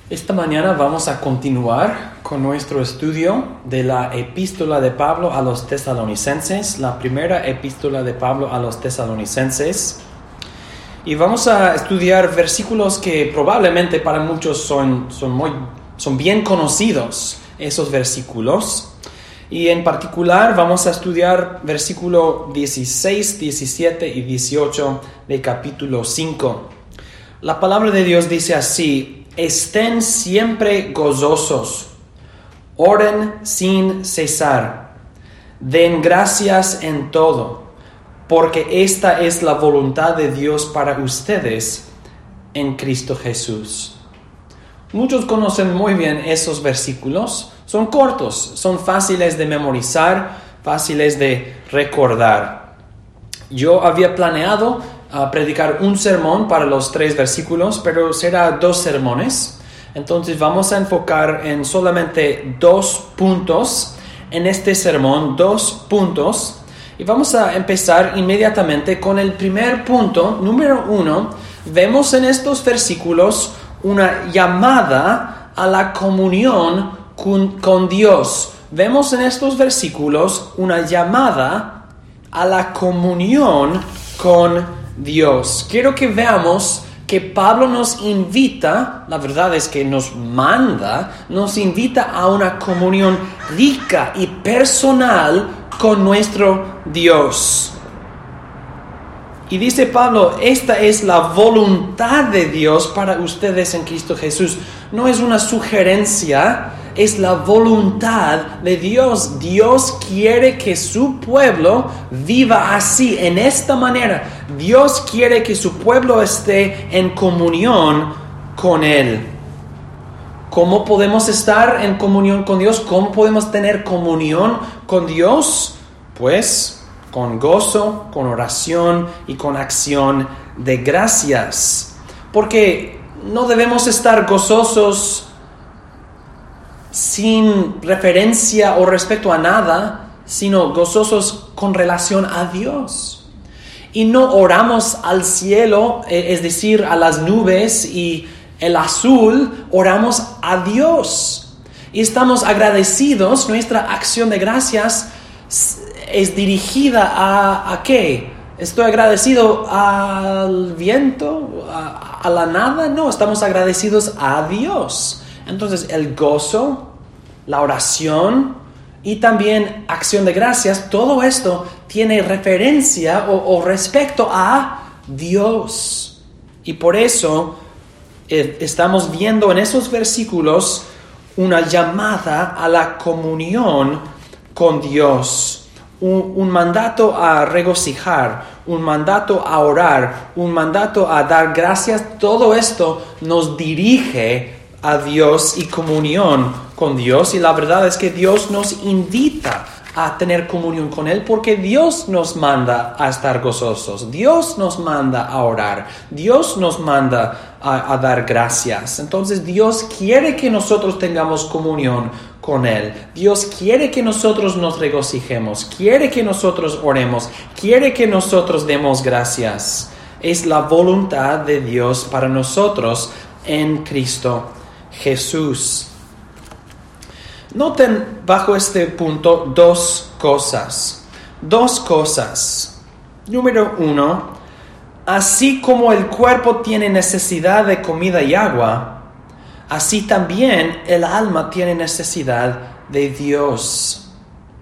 Esta mañana vamos a continuar con nuestro estudio de la epístola de Pablo a los tesalonicenses, la primera epístola de Pablo a los tesalonicenses. Y vamos a estudiar versículos que probablemente para muchos son bien conocidos, esos versículos. Y en particular vamos a estudiar versículo 16, 17 y 18 del capítulo 5. La palabra de Dios dice así: estén siempre gozosos, oren sin cesar, den gracias en todo, porque esta es la voluntad de Dios para ustedes en Cristo Jesús. Muchos conocen muy bien esos versículos, son cortos, son fáciles de memorizar, fáciles de recordar. Yo había planeado predicar un sermón para los 3 versículos, pero será 2 sermones. Entonces vamos a enfocar en solamente 2 puntos en este sermón, 2 puntos. Y vamos a empezar inmediatamente con el primer punto, número 1. Vemos en estos versículos una llamada a la comunión con Dios. Vemos en estos versículos una llamada a la comunión con Dios. Quiero que veamos que Pablo nos invita, la verdad es que nos invita a una comunión rica y personal con nuestro Dios. Y dice Pablo, esta es la voluntad de Dios para ustedes en Cristo Jesús. No es una sugerencia, es la voluntad de Dios. Dios quiere que su pueblo viva así, en esta manera. Dios quiere que su pueblo esté en comunión con Él. ¿Cómo podemos estar en comunión con Dios? ¿Cómo podemos tener comunión con Dios? Pues con gozo, con oración y con acción de gracias. Porque no debemos estar gozosos sin referencia o respecto a nada, sino gozosos con relación a Dios. Y no oramos al cielo, es decir, a las nubes y el azul, oramos a Dios. Y estamos agradecidos, nuestra acción de gracias es dirigida ¿a qué? ¿Estoy agradecido al viento, a la nada? No, estamos agradecidos a Dios. Entonces el gozo, la oración y también acción de gracias, todo esto tiene referencia o respecto a Dios. Y por eso estamos viendo en esos versículos una llamada a la comunión con Dios. Un mandato a regocijar, un mandato a orar, un mandato a dar gracias. Todo esto nos dirige a Dios y comunión con Dios. Y la verdad es que Dios nos invita a tener comunión con Él porque Dios nos manda a estar gozosos. Dios nos manda a orar. Dios nos manda a dar gracias. Entonces Dios quiere que nosotros tengamos comunión con Él. Dios quiere que nosotros nos regocijemos. Quiere que nosotros oremos. Quiere que nosotros demos gracias. Es la voluntad de Dios para nosotros en Cristo Jesús. Noten bajo este punto 2 cosas. 2 cosas. Número 1, así como el cuerpo tiene necesidad de comida y agua, así también el alma tiene necesidad de Dios.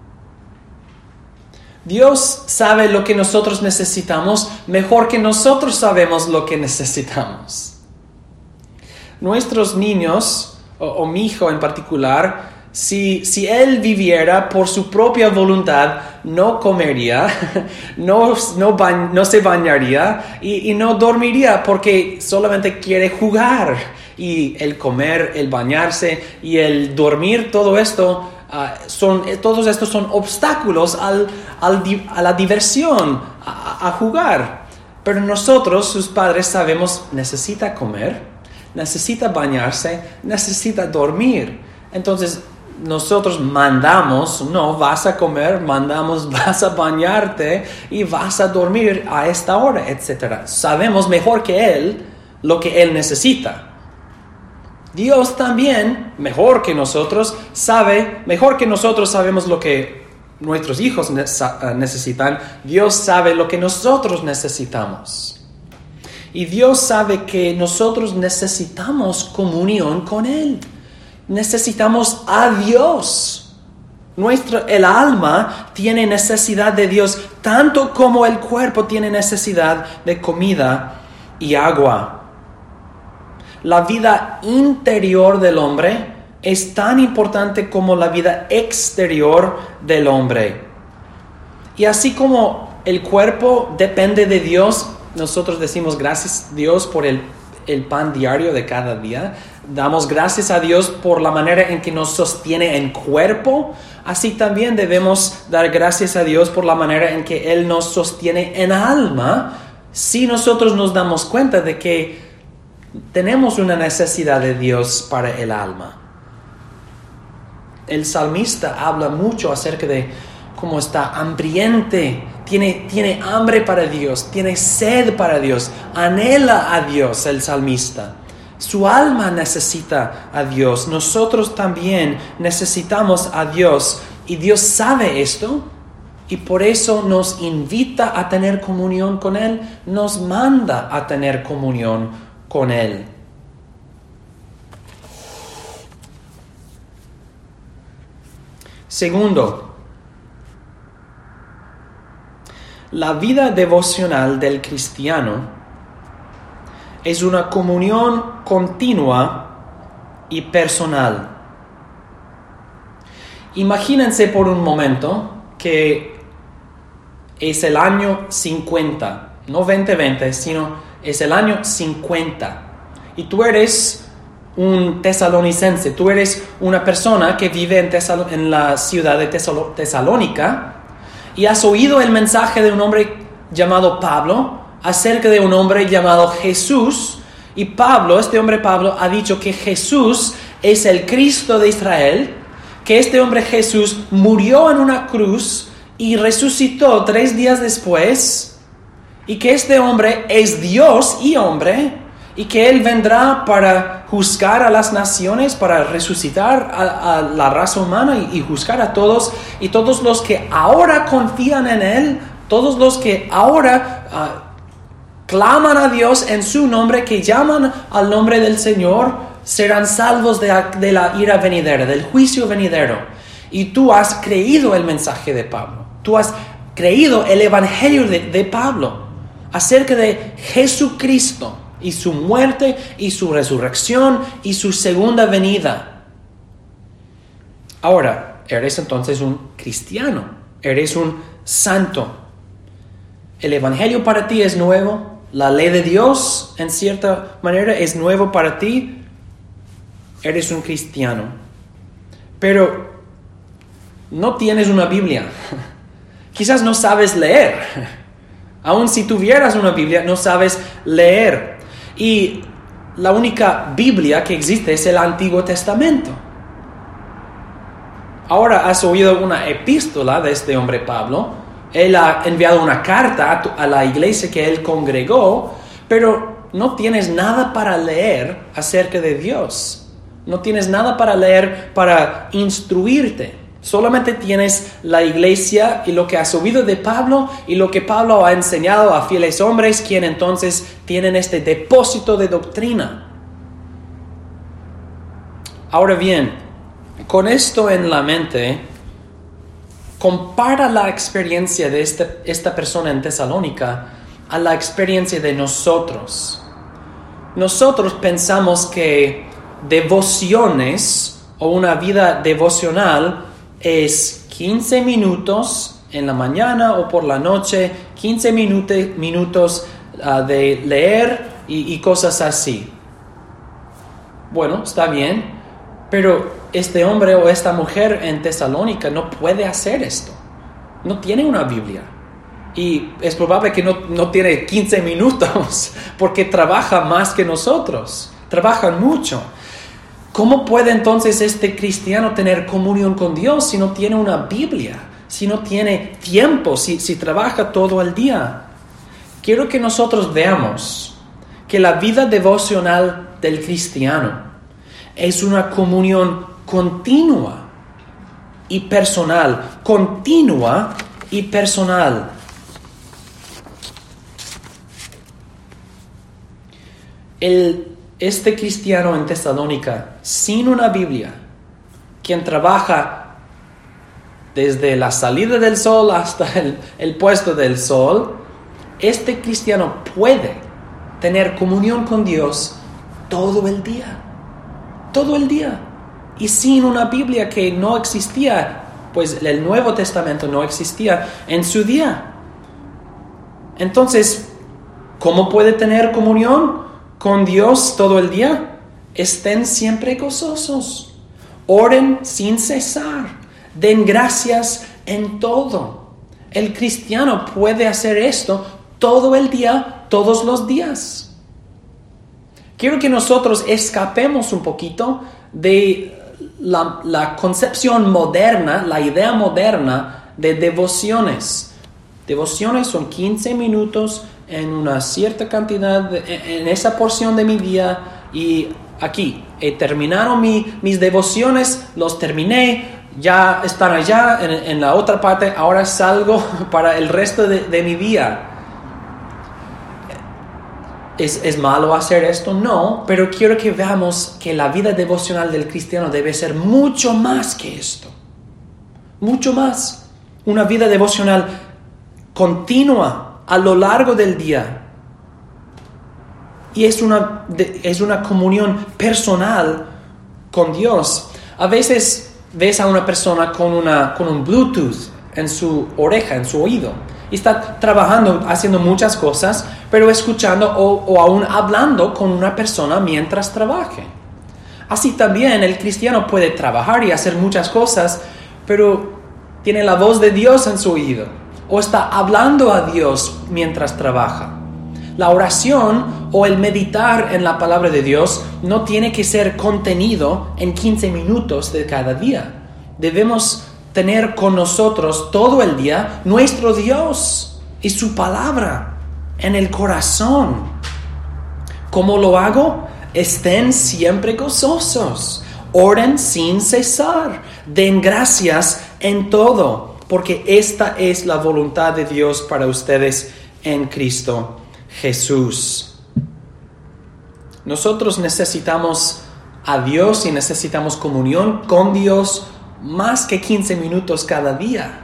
Dios sabe lo que nosotros necesitamos mejor que nosotros sabemos lo que necesitamos. Nuestros niños, o mi hijo en particular, si él viviera por su propia voluntad, no comería, no se bañaría y no dormiría porque solamente quiere jugar. Y el comer, el bañarse y el dormir, todos estos son obstáculos a la diversión, a jugar. Pero nosotros, sus padres, sabemos, necesita comer, necesita bañarse, necesita dormir. Entonces nosotros mandamos, no, vas a comer, mandamos, vas a bañarte y vas a dormir a esta hora, etc. Sabemos mejor que Él lo que Él necesita. Dios también, mejor que nosotros sabemos lo que nuestros hijos necesitan. Dios sabe lo que nosotros necesitamos. Y Dios sabe que nosotros necesitamos comunión con Él. Necesitamos a Dios. El alma tiene necesidad de Dios, tanto como el cuerpo tiene necesidad de comida y agua. La vida interior del hombre es tan importante como la vida exterior del hombre. Y así como el cuerpo depende de Dios, nosotros decimos gracias a Dios por el pan diario de cada día. Damos gracias a Dios por la manera en que nos sostiene en cuerpo. Así también debemos dar gracias a Dios por la manera en que Él nos sostiene en alma, si nosotros nos damos cuenta de que tenemos una necesidad de Dios para el alma. El salmista habla mucho acerca de cómo está hambriente, tiene hambre para Dios, tiene sed para Dios, anhela a Dios el salmista. Su alma necesita a Dios. Nosotros también necesitamos a Dios. Y Dios sabe esto. Y por eso nos invita a tener comunión con Él. Nos manda a tener comunión con Él. Segundo, la vida devocional del cristiano es una comunión continua y personal. Imagínense por un momento que es el año 50, no 2020, sino es el año 50. Y tú eres un tesalonicense, tú eres una persona que vive en la ciudad de Tesalónica y has oído el mensaje de un hombre llamado Pablo acerca de un hombre llamado Jesús. Y este hombre Pablo, ha dicho que Jesús es el Cristo de Israel, que este hombre Jesús murió en una cruz y resucitó 3 días después, y que este hombre es Dios y hombre, y que Él vendrá para juzgar a las naciones, para resucitar a la raza humana y juzgar a todos, y todos los que ahora confían en Él, todos los que ahora claman a Dios en su nombre, que llaman al nombre del Señor, serán salvos de la ira venidera, del juicio venidero. Y tú has creído el mensaje de Pablo. Tú has creído el evangelio de Pablo acerca de Jesucristo y su muerte y su resurrección y su segunda venida. Ahora, eres entonces un cristiano, eres un santo. El evangelio para ti es nuevo. La ley de Dios, en cierta manera, es nuevo para ti. Eres un cristiano. Pero no tienes una Biblia. Quizás no sabes leer. Aun si tuvieras una Biblia, no sabes leer. Y la única Biblia que existe es el Antiguo Testamento. Ahora has oído una epístola de este hombre Pablo. Él ha enviado una carta a la iglesia que él congregó, pero no tienes nada para leer acerca de Dios. No tienes nada para leer para instruirte. Solamente tienes la iglesia y lo que has oído de Pablo y lo que Pablo ha enseñado a fieles hombres, quien entonces tienen este depósito de doctrina. Ahora bien, con esto en la mente, compara la experiencia de esta persona en Tesalónica a la experiencia de nosotros. Nosotros pensamos que devociones o una vida devocional es 15 minutos en la mañana o por la noche, 15 minutos de leer y cosas así. Bueno, está bien, pero este hombre o esta mujer en Tesalónica no puede hacer esto. No tiene una Biblia. Y es probable que no tiene 15 minutos porque trabaja más que nosotros. Trabajan mucho. ¿Cómo puede entonces este cristiano tener comunión con Dios si no tiene una Biblia? Si no tiene tiempo, si trabaja todo el día. Quiero que nosotros veamos que la vida devocional del cristiano es una comunión continua y personal. Continua y personal. Este cristiano en Tesalónica, sin una Biblia, quien trabaja desde la salida del sol hasta el puesto del sol, este cristiano puede tener comunión con Dios todo el día. Todo el día. Y sin una Biblia que no existía, pues el Nuevo Testamento no existía en su día. Entonces, ¿cómo puede tener comunión con Dios todo el día? Estén siempre gozosos. Oren sin cesar. Den gracias en todo. El cristiano puede hacer esto todo el día, todos los días. Quiero que nosotros escapemos un poquito de la concepción moderna, la idea moderna de devociones. Devociones son 15 minutos en una cierta cantidad, en esa porción de mi día, y aquí, terminaron mis devociones, los terminé, ya están allá en la otra parte, ahora salgo para el resto de mi día. ¿Es malo hacer esto? No, pero quiero que veamos que la vida devocional del cristiano debe ser mucho más que esto. Mucho más. Una vida devocional continua a lo largo del día. Y es una comunión personal con Dios. A veces ves a una persona con un Bluetooth en su oreja, en su oído. Y está trabajando, haciendo muchas cosas, pero escuchando o aún hablando con una persona mientras trabaje. Así también el cristiano puede trabajar y hacer muchas cosas, pero tiene la voz de Dios en su oído, o está hablando a Dios mientras trabaja. La oración o el meditar en la palabra de Dios no tiene que ser contenido en 15 minutos de cada día. Debemos tener con nosotros todo el día nuestro Dios y su palabra en el corazón. ¿Cómo lo hago? Estén siempre gozosos, oren sin cesar, den gracias en todo, porque esta es la voluntad de Dios para ustedes en Cristo Jesús. Nosotros necesitamos a Dios y necesitamos comunión con Dios más que 15 minutos cada día.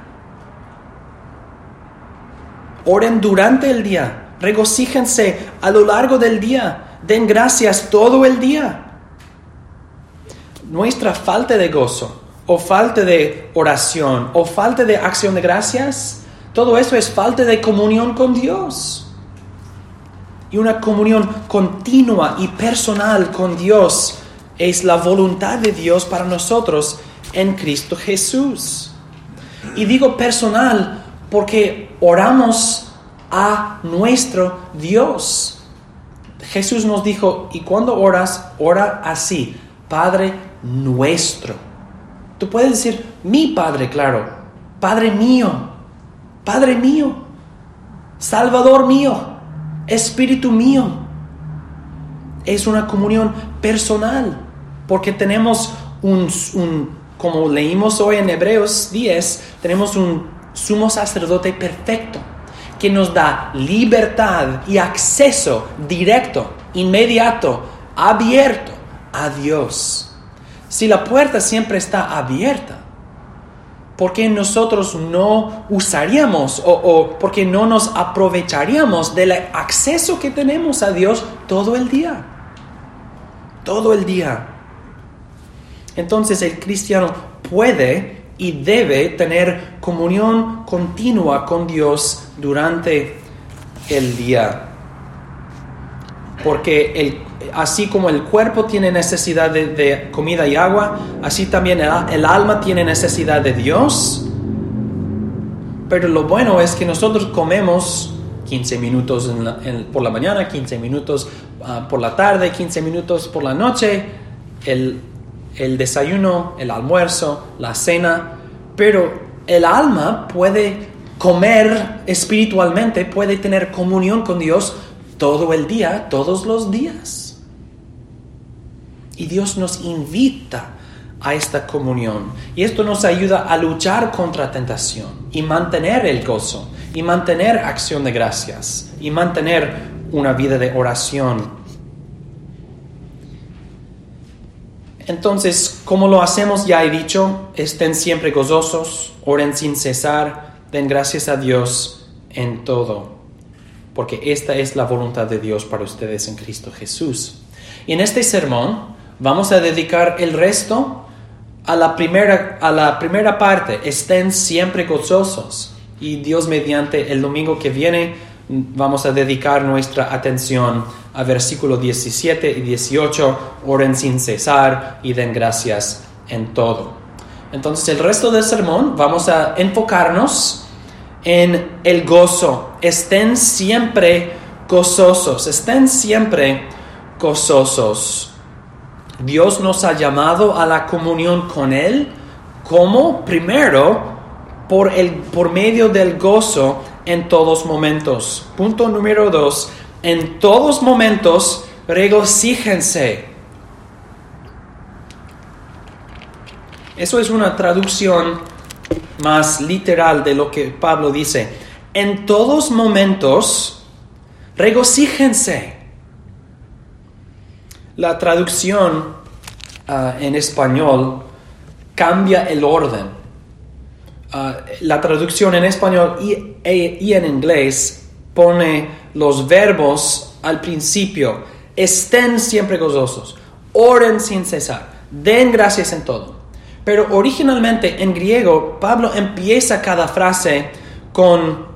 Oren durante el día, regocíjense a lo largo del día, den gracias todo el día. Nuestra falta de gozo, o falta de oración, o falta de acción de gracias, todo eso es falta de comunión con Dios. Y una comunión continua y personal con Dios es la voluntad de Dios para nosotros en Cristo Jesús. Y digo personal porque oramos a nuestro Dios. Jesús nos dijo, y cuando oras, ora así: Padre nuestro. Tú puedes decir, mi Padre, claro, Padre mío, Salvador mío, Espíritu mío. Es una comunión personal, porque tenemos como leímos hoy en Hebreos 10, tenemos un sumo sacerdote perfecto que nos da libertad y acceso directo, inmediato, abierto a Dios. Si la puerta siempre está abierta, ¿por qué nosotros no usaríamos o por qué no nos aprovecharíamos del acceso que tenemos a Dios todo el día? Todo el día. Entonces el cristiano puede y debe tener comunión continua con Dios durante el día. Porque así como el cuerpo tiene necesidad de comida y agua, así también el alma tiene necesidad de Dios. Pero lo bueno es que nosotros comemos 15 minutos por la mañana, 15 minutos por la tarde, 15 minutos por la noche, el desayuno, el almuerzo, la cena. Pero el alma puede comer espiritualmente, puede tener comunión con Dios todo el día, todos los días. Y Dios nos invita a esta comunión. Y esto nos ayuda a luchar contra tentación y mantener el gozo y mantener acción de gracias y mantener una vida de oración. Entonces, ¿cómo lo hacemos? Ya he dicho, estén siempre gozosos, oren sin cesar, den gracias a Dios en todo, porque esta es la voluntad de Dios para ustedes en Cristo Jesús. Y en este sermón vamos a dedicar el resto a la primera parte, estén siempre gozosos. Y Dios mediante el domingo que viene vamos a dedicar nuestra atención a versículos 17 y 18, oren sin cesar y den gracias en todo. Entonces el resto del sermón vamos a enfocarnos en el gozo. Estén siempre gozosos, estén siempre gozosos. Dios nos ha llamado a la comunión con Él, como primero por medio del gozo en todos momentos. Punto número 2, en todos momentos regocíjense. Eso es una traducción más literal de lo que Pablo dice. En todos momentos regocíjense. La traducción en español cambia el orden. La traducción en español y en inglés pone los verbos al principio. Estén siempre gozosos, oren sin cesar, den gracias en todo. Pero originalmente en griego, Pablo empieza cada frase con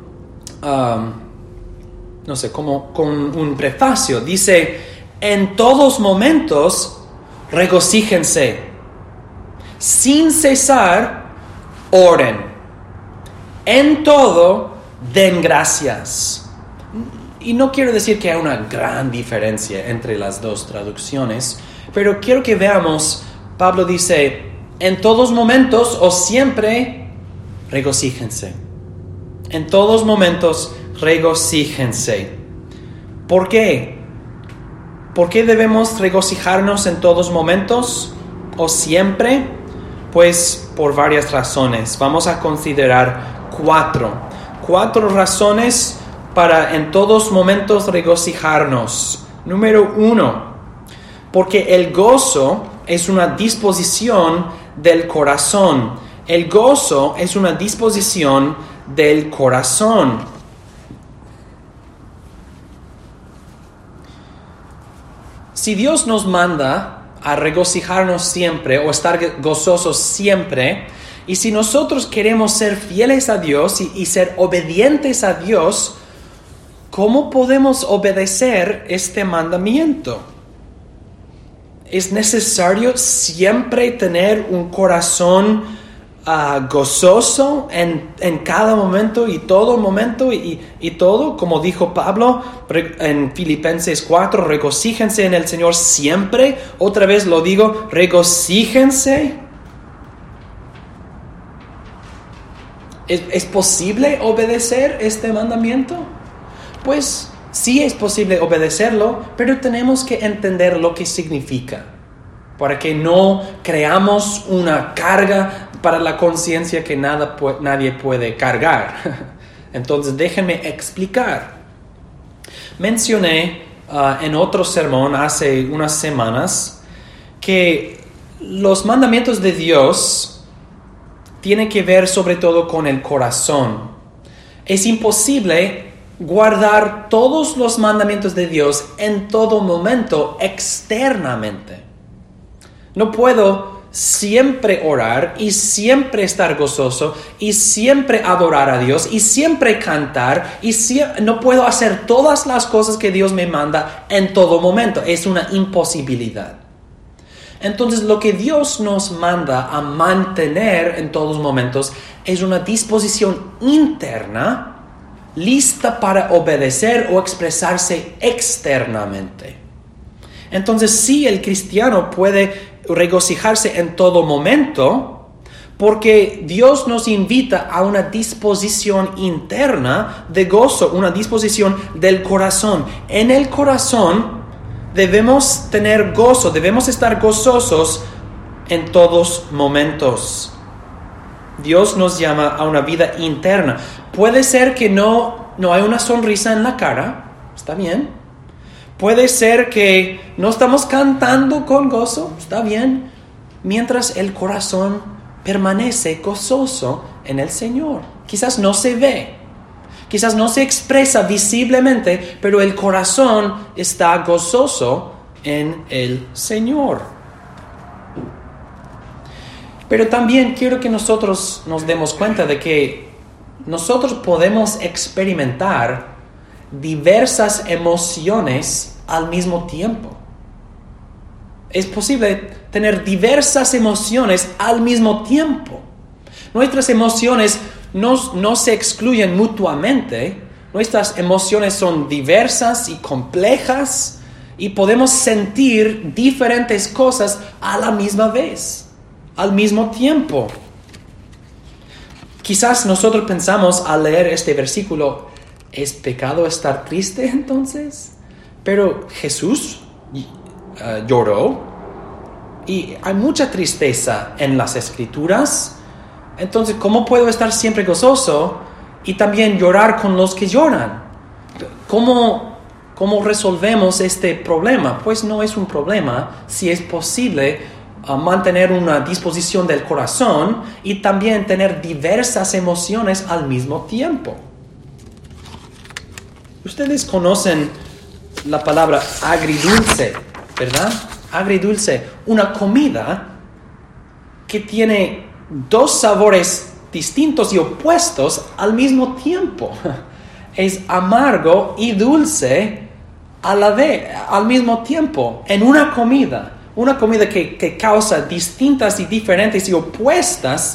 un prefacio. Dice, en todos momentos, regocíjense. Sin cesar, oren. En todo, den gracias. Y no quiero decir que hay una gran diferencia entre las dos traducciones, pero quiero que veamos, Pablo dice, en todos momentos o siempre, regocíjense. En todos momentos, regocíjense. ¿Por qué? ¿Por qué debemos regocijarnos en todos momentos o siempre? Pues por varias razones. Vamos a considerar cuatro razones para en todos momentos regocijarnos. Número 1, porque el gozo es una disposición del corazón. El gozo es una disposición del corazón. Si Dios nos manda a regocijarnos siempre o estar gozosos siempre, y si nosotros queremos ser fieles a Dios y ser obedientes a Dios, ¿cómo podemos obedecer este mandamiento? Es necesario siempre tener un corazón gozoso en cada momento y todo, como dijo Pablo en Filipenses 4, regocíjense en el Señor siempre. Otra vez lo digo, regocíjense. ¿Es posible obedecer este mandamiento? Pues sí es posible obedecerlo, pero tenemos que entender lo que significa, para que no creamos una carga para la conciencia que nadie puede cargar. Entonces déjenme explicar. Mencioné en otro sermón hace unas semanas que los mandamientos de Dios tienen que ver sobre todo con el corazón. Es imposible guardar todos los mandamientos de Dios en todo momento externamente. No puedo siempre orar y siempre estar gozoso y siempre adorar a Dios y siempre cantar y no puedo hacer todas las cosas que Dios me manda en todo momento. Es una imposibilidad. Entonces lo que Dios nos manda a mantener en todos momentos es una disposición interna lista para obedecer o expresarse externamente. Entonces sí, el cristiano puede regocijarse en todo momento porque Dios nos invita a una disposición interna de gozo, una disposición del corazón. En el corazón debemos tener gozo, debemos estar gozosos en todos momentos. Dios nos llama a una vida interna. Puede ser que no hay una sonrisa en la cara, está bien. Puede ser que no estamos cantando con gozo, está bien. Mientras el corazón permanece gozoso en el Señor. Quizás no se ve, quizás no se expresa visiblemente, pero el corazón está gozoso en el Señor. Pero también quiero que nosotros nos demos cuenta de que nosotros podemos experimentar diversas emociones al mismo tiempo. Es posible tener diversas emociones al mismo tiempo. Nuestras emociones no se excluyen mutuamente. Nuestras emociones son diversas y complejas y podemos sentir diferentes cosas a la misma vez, al mismo tiempo. Quizás nosotros pensamos al leer este versículo, ¿es pecado estar triste entonces? Pero Jesús lloró y hay mucha tristeza en las Escrituras. Entonces, ¿cómo puedo estar siempre gozoso y también llorar con los que lloran? ¿Cómo resolvemos este problema? Pues no es un problema si es posible mantener una disposición del corazón y también tener diversas emociones al mismo tiempo. Ustedes conocen la palabra agridulce, ¿verdad? Agridulce, una comida que tiene dos sabores distintos y opuestos al mismo tiempo. Es amargo y dulce al mismo tiempo en una comida. Una comida que causa distintas y diferentes y opuestos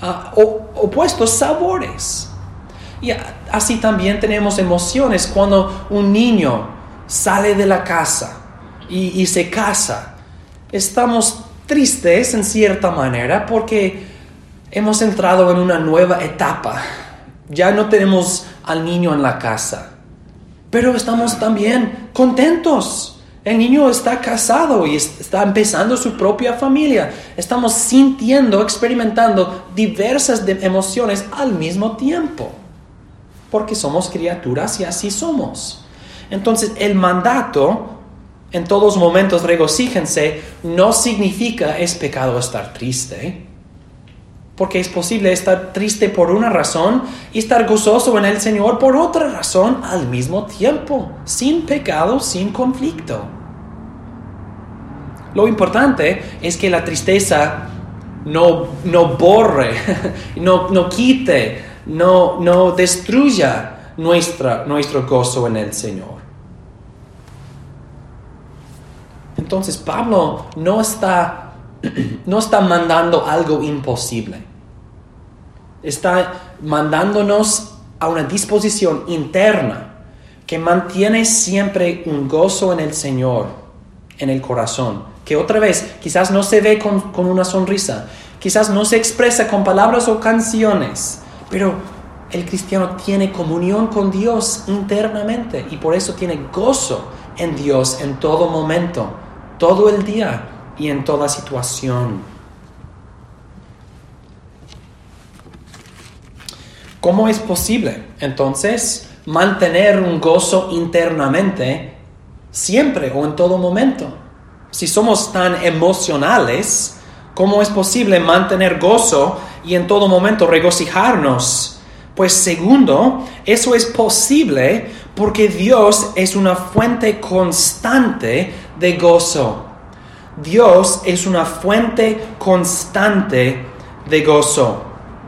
sabores. Y así también tenemos emociones cuando un niño sale de la casa y se casa. Estamos tristes en cierta manera porque hemos entrado en una nueva etapa. Ya no tenemos al niño en la casa, pero estamos también contentos. El niño está casado y está empezando su propia familia. Estamos sintiendo, experimentando diversas emociones al mismo tiempo. Porque somos criaturas y así somos. Entonces, el mandato, en todos momentos regocíjense, no significa es pecado estar triste. Porque es posible estar triste por una razón y estar gozoso en el Señor por otra razón al mismo tiempo. Sin pecado, sin conflicto. Lo importante es que la tristeza no borre, no quite, no destruya nuestro gozo en el Señor. Entonces Pablo no está mandando algo imposible. Está mandándonos a una disposición interna que mantiene siempre un gozo en el Señor, en el corazón. Que otra vez, quizás no se ve con una sonrisa, quizás no se expresa con palabras o canciones, pero el cristiano tiene comunión con Dios internamente y por eso tiene gozo en Dios en todo momento, todo el día y en toda situación. ¿Cómo es posible, entonces, mantener un gozo internamente siempre o en todo momento? Si somos tan emocionales, ¿cómo es posible mantener gozo y en todo momento regocijarnos? Pues segundo, eso es posible porque Dios es una fuente constante de gozo. Dios es una fuente constante de gozo.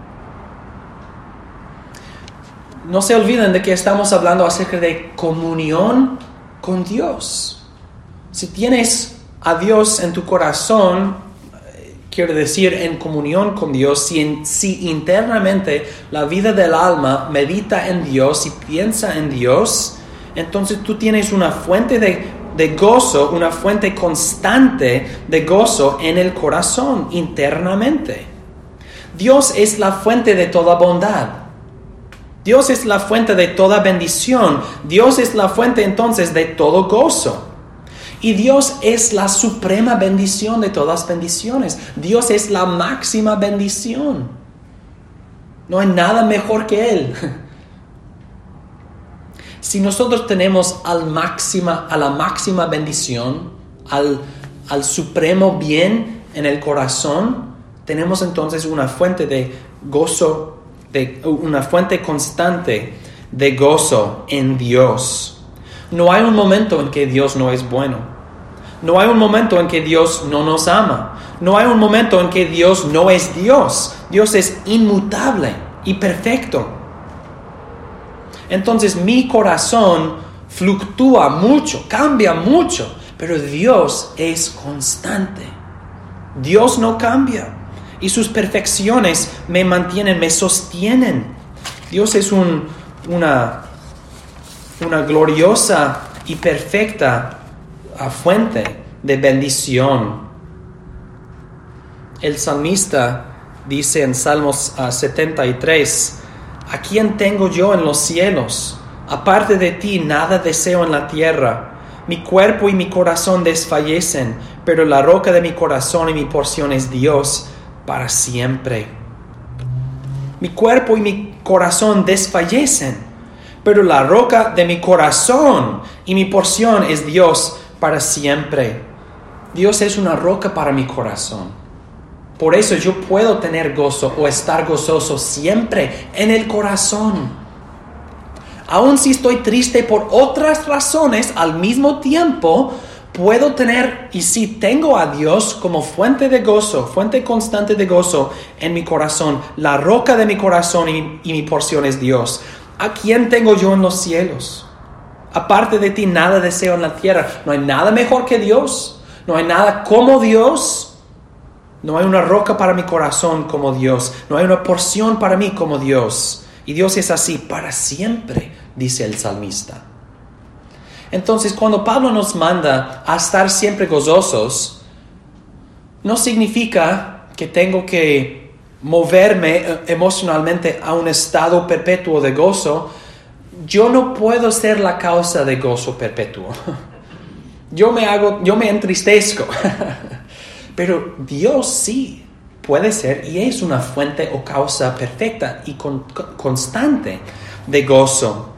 No se olviden de que estamos hablando acerca de comunión con Dios. Si tienes a Dios en tu corazón, quiero decir en comunión con Dios, si internamente la vida del alma medita en Dios y piensa en Dios, entonces tú tienes una fuente de gozo, una fuente constante de gozo en el corazón internamente. Dios es la fuente de toda bondad. Dios es la fuente de toda bendición. Dios es la fuente entonces de todo gozo. Y Dios es la suprema bendición de todas bendiciones. Dios es la máxima bendición. No hay nada mejor que Él. Si nosotros tenemos a la máxima bendición, al supremo bien en el corazón, tenemos entonces una fuente de gozo, una fuente constante de gozo en Dios. No hay un momento en que Dios no es bueno. No hay un momento en que Dios no nos ama. No hay un momento en que Dios no es Dios. Dios es inmutable y perfecto. Entonces mi corazón fluctúa mucho, cambia mucho, pero Dios es constante. Dios no cambia y sus perfecciones me mantienen, me sostienen. Dios es una gloriosa y perfecta fuente de bendición. El salmista dice en Salmos 73, ¿a quién tengo yo en los cielos? Aparte de ti, nada deseo en la tierra. Mi cuerpo y mi corazón desfallecen, pero la roca de mi corazón y mi porción es Dios para siempre. Mi cuerpo y mi corazón desfallecen, pero la roca de mi corazón y mi porción es Dios para siempre. Dios es una roca para mi corazón. Por eso yo puedo tener gozo o estar gozoso siempre en el corazón. Aun si estoy triste por otras razones, al mismo tiempo puedo tener, y si tengo a Dios como fuente de gozo, fuente constante de gozo en mi corazón, la roca de mi corazón y mi porción es Dios. ¿A quién tengo yo en los cielos? Aparte de ti, nada deseo en la tierra. No hay nada mejor que Dios. No hay nada como Dios. No hay una roca para mi corazón como Dios. No hay una porción para mí como Dios. Y Dios es así para siempre, dice el salmista. Entonces, cuando Pablo nos manda a estar siempre gozosos, no significa que tengo que moverme emocionalmente a un estado perpetuo de gozo. Yo no puedo ser la causa de gozo perpetuo. Yo me entristezco. Pero Dios sí puede ser y es una fuente o causa perfecta y constante de gozo.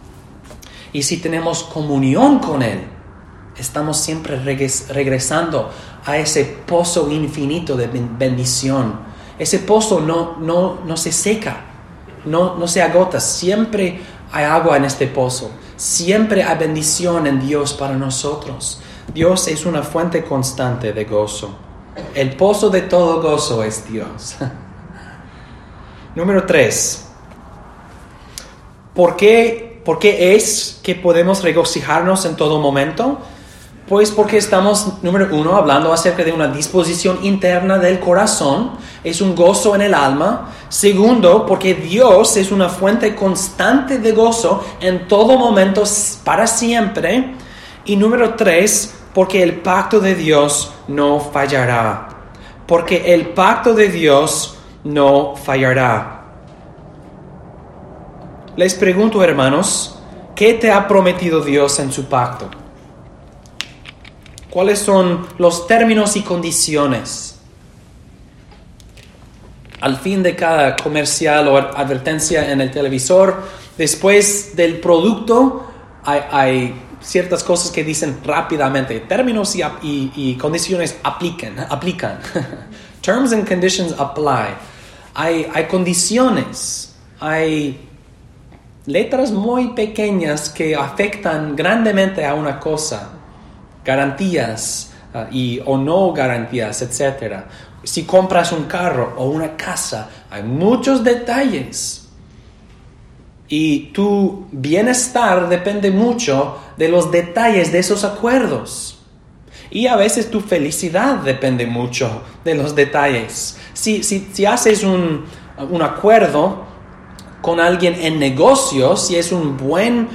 Y si tenemos comunión con Él, estamos siempre regresando a ese pozo infinito de bendición. Ese pozo no se seca, no se agota. Siempre hay agua en este pozo. Siempre hay bendición en Dios para nosotros. Dios es una fuente constante de gozo. El pozo de todo gozo es Dios. Número 3. ¿Por qué es que podemos regocijarnos en todo momento? Pues porque estamos, número 1, hablando acerca de una disposición interna del corazón. Es un gozo en el alma. Segundo, porque Dios es una fuente constante de gozo en todo momento, para siempre. Y número 3, porque el pacto de Dios no fallará. Porque el pacto de Dios no fallará. Les pregunto, hermanos, ¿qué te ha prometido Dios en su pacto? ¿Cuáles son los términos y condiciones? Al fin de cada comercial o advertencia en el televisor, después del producto, hay ciertas cosas que dicen rápidamente. Términos y condiciones aplican. Terms and conditions apply. Hay condiciones, hay letras muy pequeñas que afectan grandemente a una cosa. Garantías o no garantías, etc. Si compras un carro o una casa, hay muchos detalles. Y tu bienestar depende mucho de los detalles de esos acuerdos. Y a veces tu felicidad depende mucho de los detalles. Si haces un acuerdo con alguien en negocios, si es un buen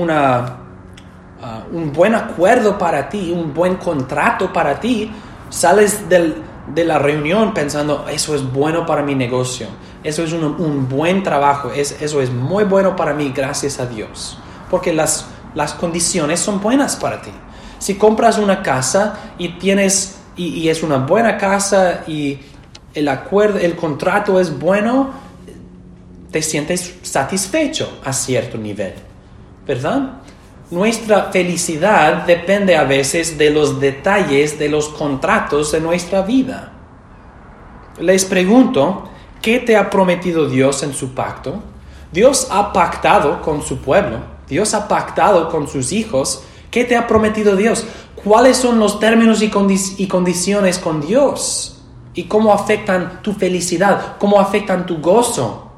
acuerdo para ti, un buen contrato para ti, sales de la reunión pensando, eso es bueno para mi negocio, eso es un buen trabajo, eso es muy bueno para mí, gracias a Dios, porque las condiciones son buenas para ti. Si compras una casa y es una buena casa y el contrato es bueno, te sientes satisfecho a cierto nivel, ¿verdad? Nuestra felicidad depende a veces de los detalles de los contratos de nuestra vida. Les pregunto, ¿qué te ha prometido Dios en su pacto? Dios ha pactado con su pueblo, Dios ha pactado con sus hijos. ¿Qué te ha prometido Dios? ¿Cuáles son los términos y condiciones con Dios? ¿Y cómo afectan tu felicidad? ¿Cómo afectan tu gozo?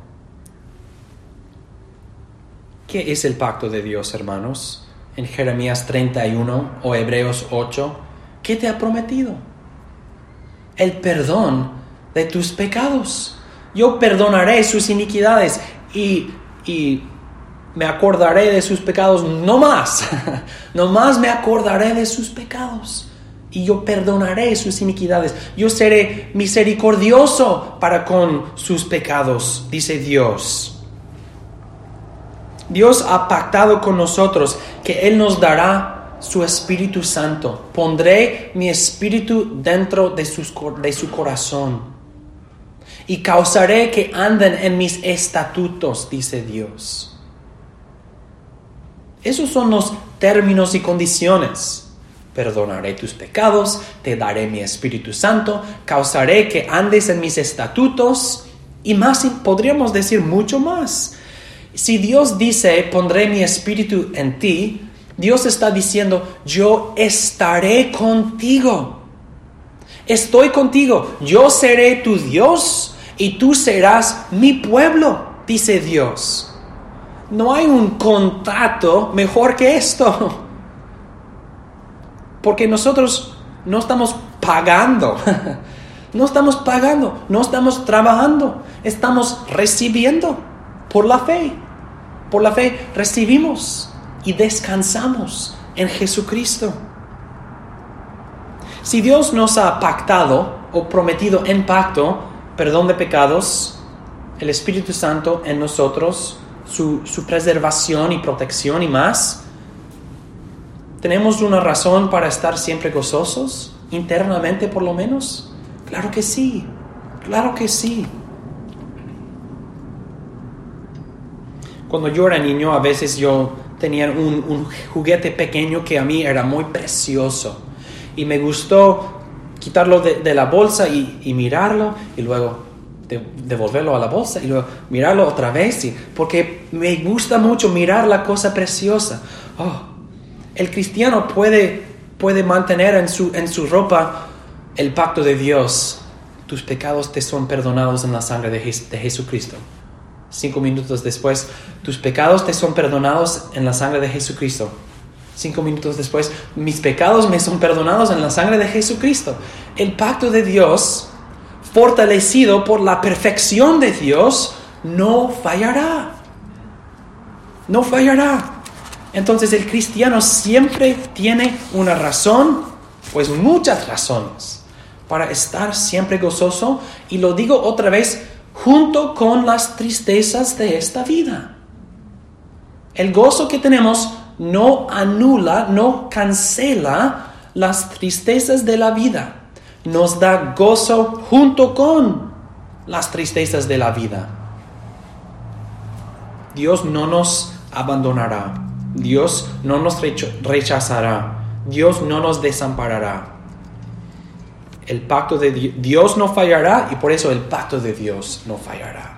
¿Qué es el pacto de Dios, hermanos? En Jeremías 31 o Hebreos 8, ¿qué te ha prometido? El perdón de tus pecados. Yo perdonaré sus iniquidades y me acordaré de sus pecados no más. No más me acordaré de sus pecados. Y yo perdonaré sus iniquidades. Yo seré misericordioso para con sus pecados, dice Dios. Dios ha pactado con nosotros que Él nos dará su Espíritu Santo. Pondré mi Espíritu dentro de su corazón. Y causaré que anden en mis estatutos, dice Dios. Esos son los términos y condiciones. Perdonaré tus pecados, te daré mi Espíritu Santo, causaré que andes en mis estatutos y más, podríamos decir mucho más. Si Dios dice, pondré mi Espíritu en ti, Dios está diciendo, yo estaré contigo. Estoy contigo, yo seré tu Dios y tú serás mi pueblo, dice Dios. No hay un contrato mejor que esto. Porque nosotros no estamos pagando. No estamos pagando, no estamos trabajando. Estamos recibiendo por la fe. Por la fe recibimos y descansamos en Jesucristo. Si Dios nos ha pactado o prometido en pacto perdón de pecados, el Espíritu Santo en nosotros, su preservación y protección y más, ¿tenemos una razón para estar siempre gozosos? Internamente por lo menos. Claro que sí, claro que sí. Cuando yo era niño, a veces yo tenía un juguete pequeño que a mí era muy precioso. Y me gustó quitarlo de la bolsa y mirarlo y luego devolverlo a la bolsa y luego mirarlo otra vez. Porque me gusta mucho mirar la cosa preciosa. El cristiano puede mantener en su ropa el pacto de Dios. Tus pecados te son perdonados en la sangre de Jesucristo. 5 minutos después, tus pecados te son perdonados en la sangre de Jesucristo. 5 minutos después, mis pecados me son perdonados en la sangre de Jesucristo. El pacto de Dios, fortalecido por la perfección de Dios, no fallará. No fallará. Entonces el cristiano siempre tiene una razón, pues muchas razones, para estar siempre gozoso. Y lo digo otra vez, junto con las tristezas de esta vida. El gozo que tenemos no anula, no cancela las tristezas de la vida. Nos da gozo junto con las tristezas de la vida. Dios no nos abandonará. Dios no nos rechazará. Dios no nos desamparará. El pacto de Dios no fallará y por eso el pacto de Dios no fallará.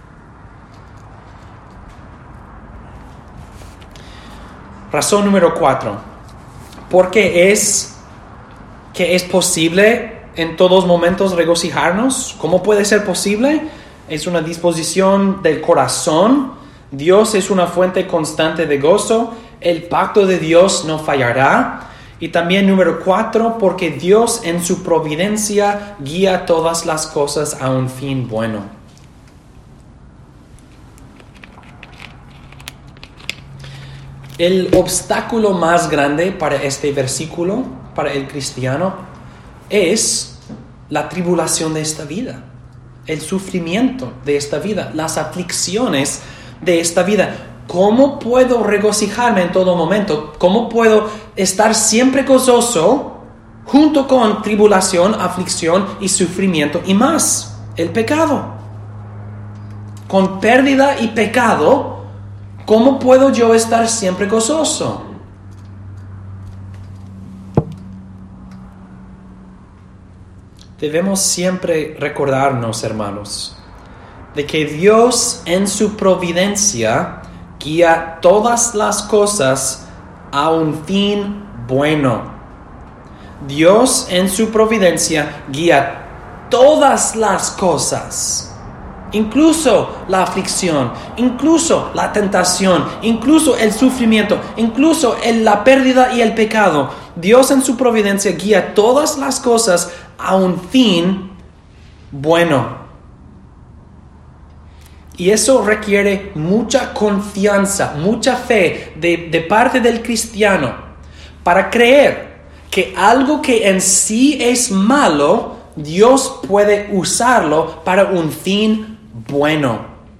Razón número 4. Porque es posible en todos momentos regocijarnos. ¿Cómo puede ser posible? Es una disposición del corazón. Dios es una fuente constante de gozo. El pacto de Dios no fallará. Y también número 4, porque Dios en su providencia guía todas las cosas a un fin bueno. El obstáculo más grande para este versículo, para el cristiano, es la tribulación de esta vida, el sufrimiento de esta vida, las aflicciones de esta vida. ¿cómo puedo regocijarme en todo momento? ¿Cómo puedo estar siempre gozoso junto con tribulación, aflicción y sufrimiento y más? El pecado. Con pérdida y pecado, ¿cómo puedo yo estar siempre gozoso? Debemos siempre recordarnos, hermanos, de que Dios en su providencia guía todas las cosas a un fin bueno. Dios en su providencia guía todas las cosas, incluso la aflicción, incluso la tentación, incluso el sufrimiento, incluso la pérdida y el pecado. Dios en su providencia guía todas las cosas a un fin bueno. Y eso requiere mucha confianza, mucha fe de parte del cristiano para creer que algo que en sí es malo, Dios puede usarlo para un fin bueno.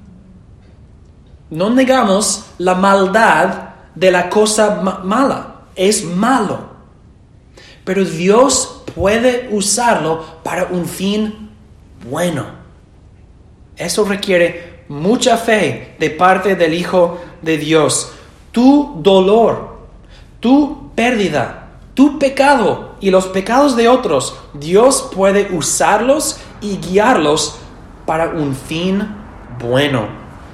No negamos la maldad de la cosa mala. Es malo. Pero Dios puede usarlo para un fin bueno. Eso requiere mucha fe de parte del Hijo de Dios. Tu dolor, tu pérdida, tu pecado y los pecados de otros, Dios puede usarlos y guiarlos para un fin bueno.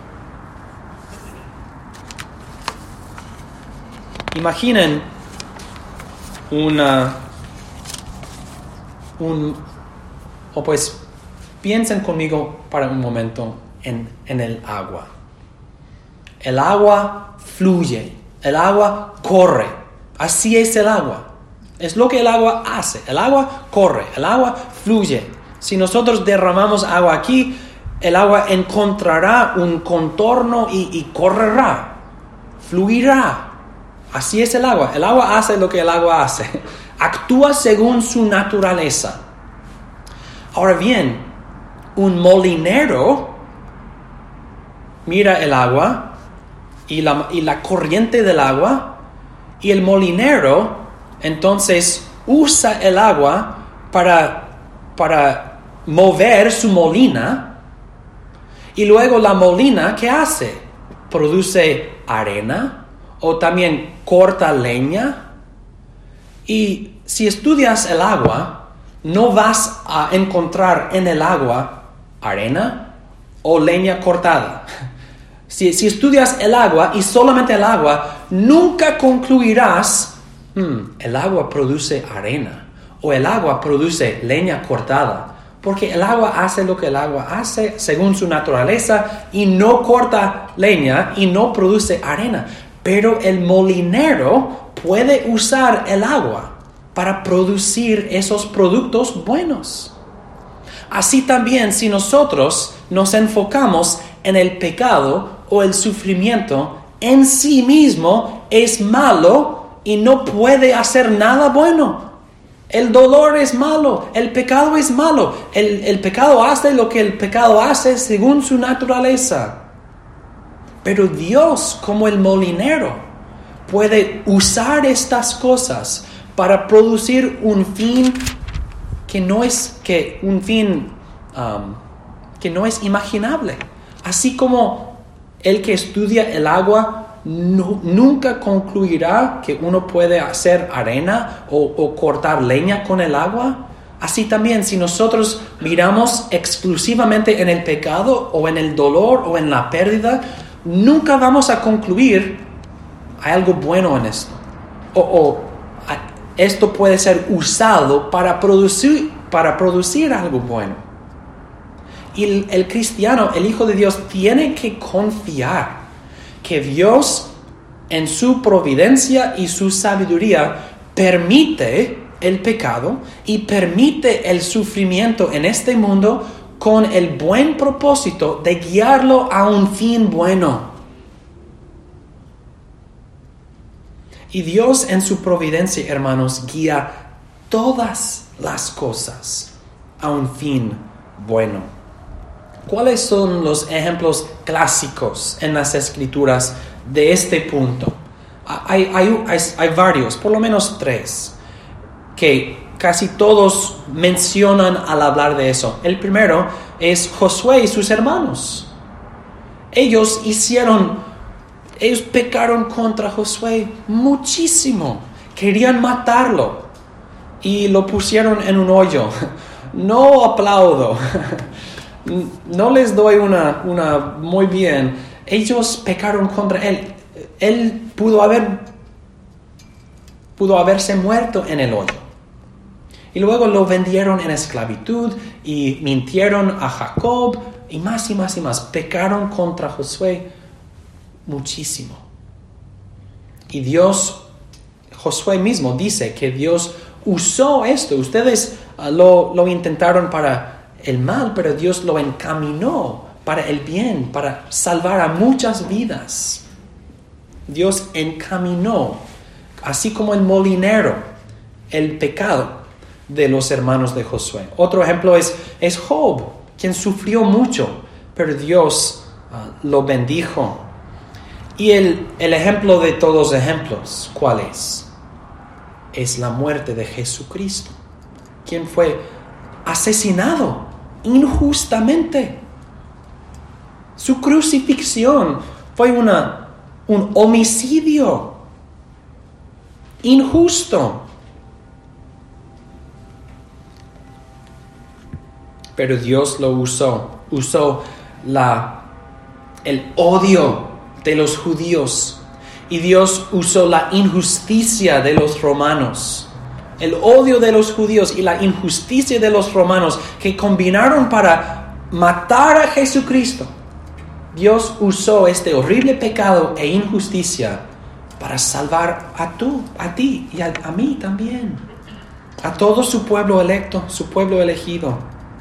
Imaginen piensen conmigo para un momento en el agua. El agua fluye, el agua corre. Así es el agua. Es lo que el agua hace. El agua corre, el agua fluye. Si nosotros derramamos agua aquí, el agua encontrará un contorno y correrá, fluirá. Así es el agua. El agua hace lo que el agua hace. Actúa según su naturaleza. Ahora bien, un molinero mira el agua y la corriente del agua, y el molinero entonces usa el agua para mover su molina, y luego la molina, ¿qué hace? Produce arena o también corta leña. Y si estudias el agua, no vas a encontrar en el agua arena o leña cortada. Si estudias el agua y solamente el agua, nunca concluirás, el agua produce arena o el agua produce leña cortada. Porque el agua hace lo que el agua hace según su naturaleza y no corta leña y no produce arena. Pero el molinero puede usar el agua para producir esos productos buenos. Así también, si nosotros nos enfocamos en el pecado o el sufrimiento, en sí mismo es malo y no puede hacer nada bueno. El dolor es malo, el pecado es malo. El pecado hace lo que el pecado hace según su naturaleza. Pero Dios, como el molinero, puede usar estas cosas para producir un fin que no es imaginable. Así como el que estudia el agua nunca concluirá que uno puede hacer arena o cortar leña con el agua. Así también, si nosotros miramos exclusivamente en el pecado o en el dolor o en la pérdida, nunca vamos a concluir hay algo bueno en esto. O esto puede ser usado para producir algo bueno. Y el cristiano, el Hijo de Dios, tiene que confiar que Dios, en su providencia y su sabiduría, permite el pecado y permite el sufrimiento en este mundo con el buen propósito de guiarlo a un fin bueno. Y Dios en su providencia, hermanos, guía todas las cosas a un fin bueno. ¿Cuáles son los ejemplos clásicos en las Escrituras de este punto. Hay varios, por lo menos 3, que casi todos mencionan al hablar de eso. El primero es Josué y sus hermanos. Ellos pecaron contra Josué muchísimo. Querían matarlo y lo pusieron en un hoyo. No aplaudo. No les doy una muy bien. Ellos pecaron contra él. Él pudo haberse muerto en el hoyo. Y luego lo vendieron en esclavitud y mintieron a Jacob y más y más y más. Pecaron contra Josué muchísimo. Y Josué mismo dice que Dios usó esto. Ustedes lo intentaron para el mal, pero Dios lo encaminó para el bien, para salvar a muchas vidas. Dios encaminó, así como el molinero, el pecado de los hermanos de Josué. Otro ejemplo es Job, quien sufrió mucho, pero Dios lo bendijo. Y el ejemplo de todos los ejemplos, ¿cuál es? Es la muerte de Jesucristo, quien fue asesinado injustamente. Su crucifixión fue un homicidio injusto. Pero Dios lo usó el odio de los judíos, y Dios usó la injusticia de los romanos, el odio de los judíos y la injusticia de los romanos, que combinaron para matar a Jesucristo. Dios usó este horrible pecado e injusticia para salvar a ti y a mí también, a todo su pueblo electo, su pueblo elegido.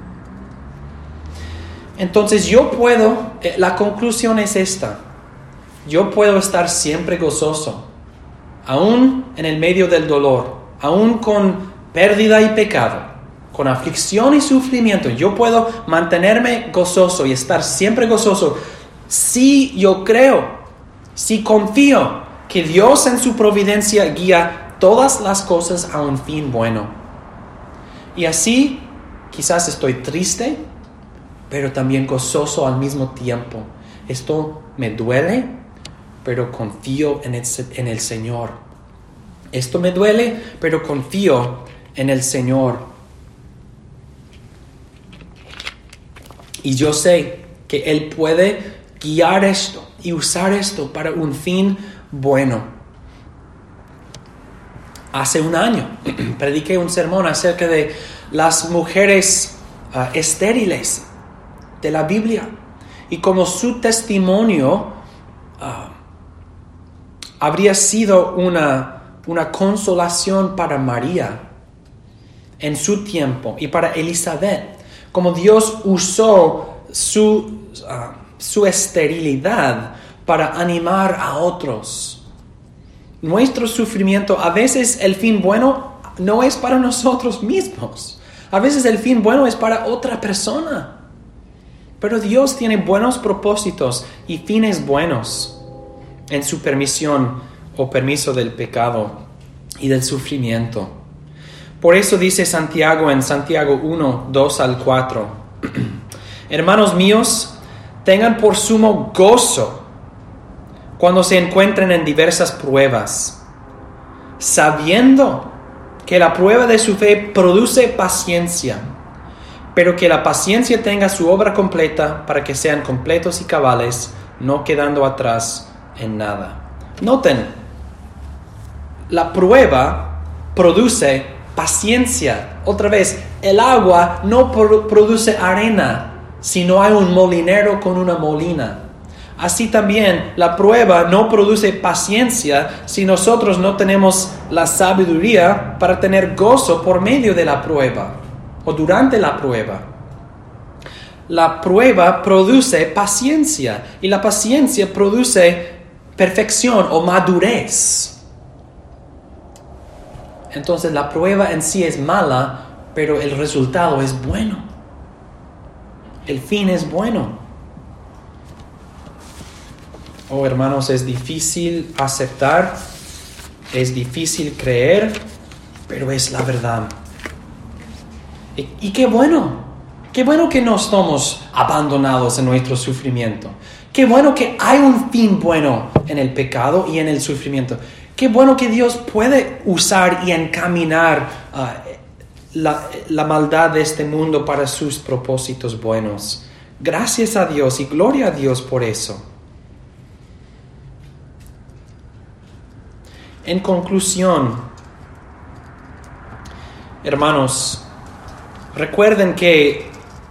Entonces la conclusión es esta: yo puedo estar siempre gozoso, aún en el medio del dolor, aún con pérdida y pecado, con aflicción y sufrimiento. Yo puedo mantenerme gozoso y estar siempre gozoso si yo creo, si confío que Dios en su providencia guía todas las cosas a un fin bueno. Y así quizás estoy triste, pero también gozoso al mismo tiempo. Esto me duele, pero confío en el Señor. Esto me duele, pero confío en el Señor. Y yo sé que Él puede guiar esto y usar esto para un fin bueno. Hace un año prediqué un sermón acerca de las mujeres estériles de la Biblia, y como su testimonio habría sido una consolación para María en su tiempo y para Elizabeth, como Dios usó su esterilidad para animar a otros. Nuestro sufrimiento, a veces el fin bueno no es para nosotros mismos, a veces el fin bueno es para otra persona. Pero Dios tiene buenos propósitos y fines buenos en su permisión o permiso del pecado y del sufrimiento. Por eso dice Santiago en Santiago 1, 2 al 4. Hermanos míos, tengan por sumo gozo cuando se encuentren en diversas pruebas, sabiendo que la prueba de su fe produce paciencia. Pero que la paciencia tenga su obra completa para que sean completos y cabales, no quedando atrás en nada. Noten, la prueba produce paciencia. Otra vez, el agua no produce arena si no hay un molinero con una molina. Así también, la prueba no produce paciencia si nosotros no tenemos la sabiduría para tener gozo por medio de la prueba o durante la prueba. La prueba produce paciencia y la paciencia produce perfección o madurez. Entonces la prueba en sí es mala, pero el resultado es bueno. El fin es bueno. Oh, hermanos, es difícil aceptar, es difícil creer, pero es la verdad. Y qué bueno que no estamos abandonados en nuestro sufrimiento. Qué bueno que hay un fin bueno en el pecado y en el sufrimiento. Qué bueno que Dios puede usar y encaminar la maldad de este mundo para sus propósitos buenos. Gracias a Dios y gloria a Dios por eso. En conclusión, hermanos, recuerden que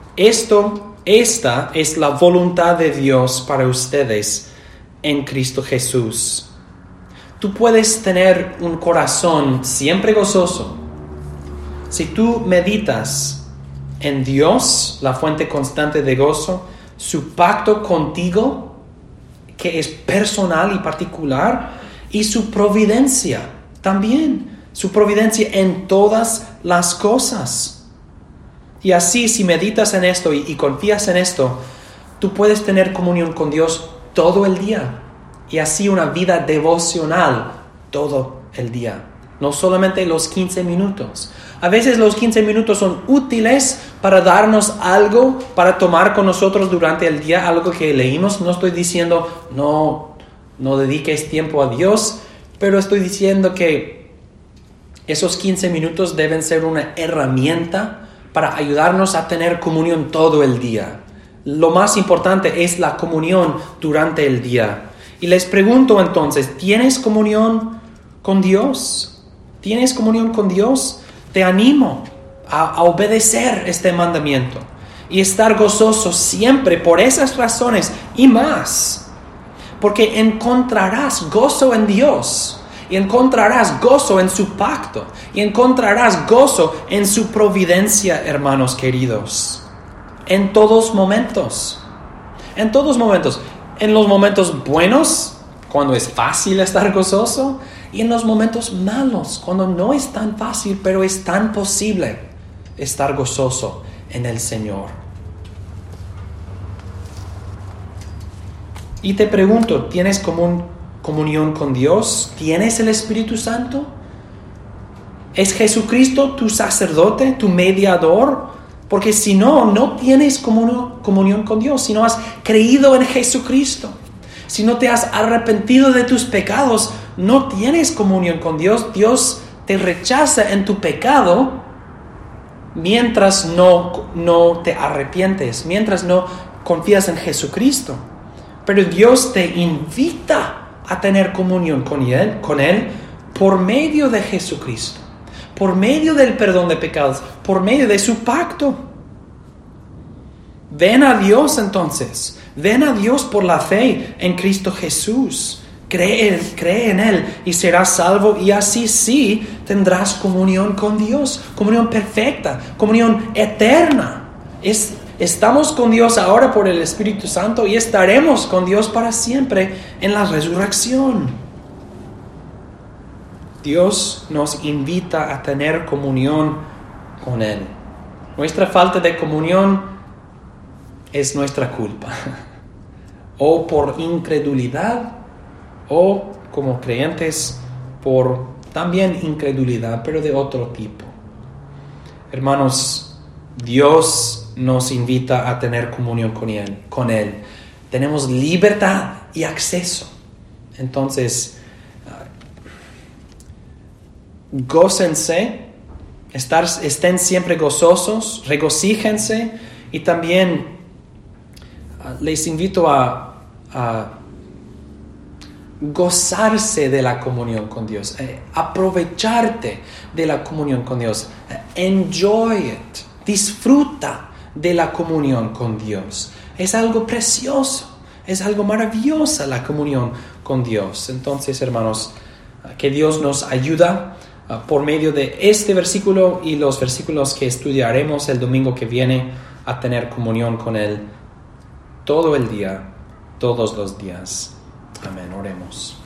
esta es la voluntad de Dios para ustedes en Cristo Jesús. Tú puedes tener un corazón siempre gozoso si tú meditas en Dios, la fuente constante de gozo, su pacto contigo, que es personal y particular, y su providencia también, su providencia en todas las cosas. Y así, si meditas en esto y confías en esto, tú puedes tener comunión con Dios todo el día. Y así una vida devocional todo el día. No solamente los 15 minutos. A veces los 15 minutos son útiles para darnos algo, para tomar con nosotros durante el día, algo que leímos. No estoy diciendo no dediques tiempo a Dios, pero estoy diciendo que esos 15 minutos deben ser una herramienta para ayudarnos a tener comunión todo el día. Lo más importante es la comunión durante el día. Y les pregunto entonces, ¿tienes comunión con Dios? ¿Tienes comunión con Dios? Te animo a obedecer este mandamiento y estar gozoso siempre por esas razones y más. Porque encontrarás gozo en Dios, y encontrarás gozo en su pacto, y encontrarás gozo en su providencia, hermanos queridos. En todos momentos. En todos momentos. En los momentos buenos, cuando es fácil estar gozoso, y en los momentos malos, cuando no es tan fácil, pero es tan posible estar gozoso en el Señor. Y te pregunto, ¿tienes comunión con Dios? ¿Tienes el Espíritu Santo? ¿Es Jesucristo tu sacerdote, tu mediador? Porque si no tienes comunión con Dios, si no has creído en Jesucristo, si no te has arrepentido de tus pecados, no tienes comunión con Dios. Dios te rechaza en tu pecado mientras no te arrepientes, mientras no confías en Jesucristo. Pero Dios te invita a tener comunión con Él por medio de Jesucristo, por medio del perdón de pecados, por medio de su pacto. Ven a Dios entonces, ven a Dios por la fe en Cristo Jesús. Cree en Él y serás salvo, y así sí tendrás comunión con Dios, comunión perfecta, comunión eterna. Estamos con Dios ahora por el Espíritu Santo y estaremos con Dios para siempre en la resurrección. Dios nos invita a tener comunión con Él. Nuestra falta de comunión es nuestra culpa. O por incredulidad, o como creyentes por también incredulidad, pero de otro tipo. Hermanos, Dios nos invita a tener comunión con Él. Tenemos libertad y acceso. Entonces, gócense, estén siempre gozosos, regocíjense, y también les invito a gozarse de la comunión con Dios, aprovecharte de la comunión con Dios, enjoy it, disfruta de la comunión con Dios. Es algo precioso, es algo maravilloso la comunión con Dios. Entonces, hermanos, que Dios nos ayuda por medio de este versículo y los versículos que estudiaremos el domingo que viene a tener comunión con Él todo el día, todos los días. Amén. Oremos.